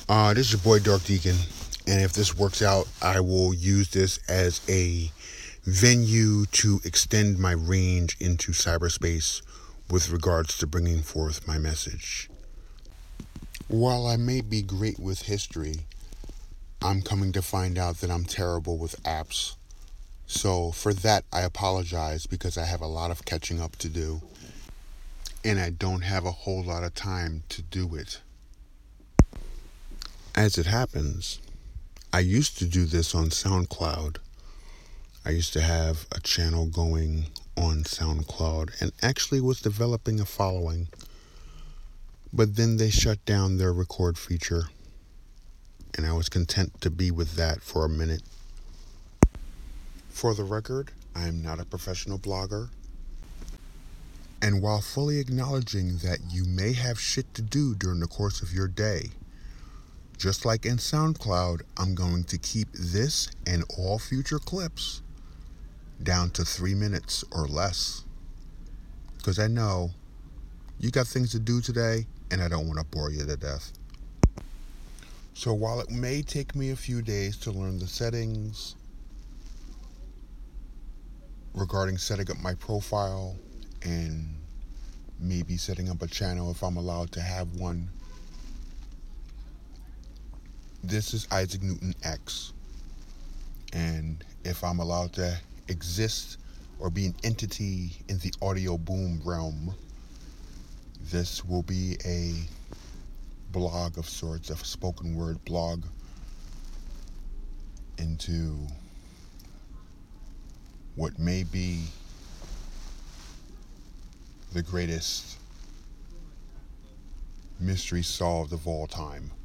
This is your boy Dark Deacon, and if this works out, I will use this as a venue to extend my range into cyberspace with regards to bringing forth my message. While I may be great with history, I'm coming to find out that I'm terrible with apps. So for that, I apologize because I have a lot of catching up to do, and I don't have a whole lot of time to do it. As it happens, I used to do this on SoundCloud. I used to have a channel going on SoundCloud and actually was developing a following. But then they shut down their record feature, and I was content to be with that for a minute. For the record, I am not a professional blogger. And while fully acknowledging that you may have shit to do during the course of your day, just like in SoundCloud, I'm going to keep this and all future clips down to 3 minutes or less. Because I know you got things to do today, and I don't want to bore you to death. So while it may take me a few days to learn the settings regarding setting up my profile and maybe setting up a channel if I'm allowed to have one, this is Isaac Newton X. And if I'm allowed to exist or be an entity in the audio boom realm, this will be a blog of sorts, a spoken word blog into what may be the greatest mystery solved of all time.